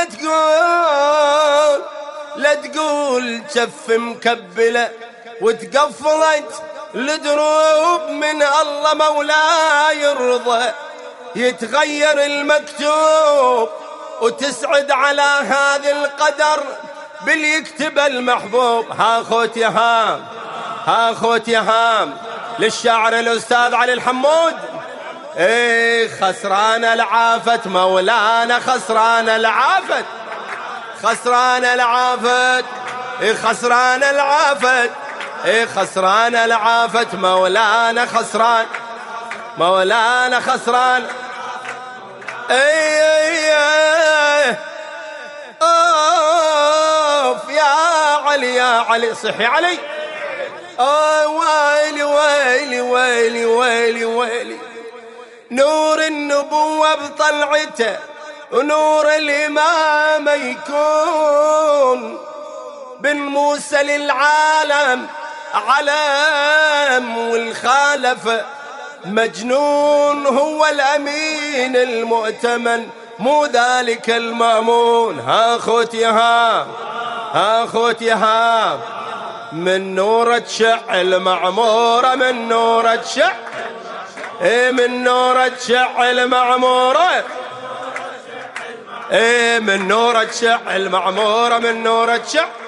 لا تقول شف مكبلة وتقفلت الدروب، من الله مولا يرضى يتغير المكتوب وتسعد على هذا القدر باليكتب المحبوب. ها خوتي هام، ها خوتي هام للشاعر الأستاذ علي الحمود. ايه خسران العافت مولانا، خسران العافت، خسران العافت، ايه خسران العافت، ايه خسران العافت مولانا، خسران مولانا خسران. ايه اوف يا علي يا علي، صحي علي. ويلي ويلي ويلي ويلي ويلي، نور النبوة بطلعته ونور الإمامة يكون، بن موسى للعالم علم والخالفة مجنون، هو الأمين المؤتمن مو ذلك المأمون. ها خوتي ها، ها خوتي ها، من نور تشع المعمورة، من نور تشع، ايه من نور تشع المعمورة، ايه من نور تشع المعمورة، من نور تشع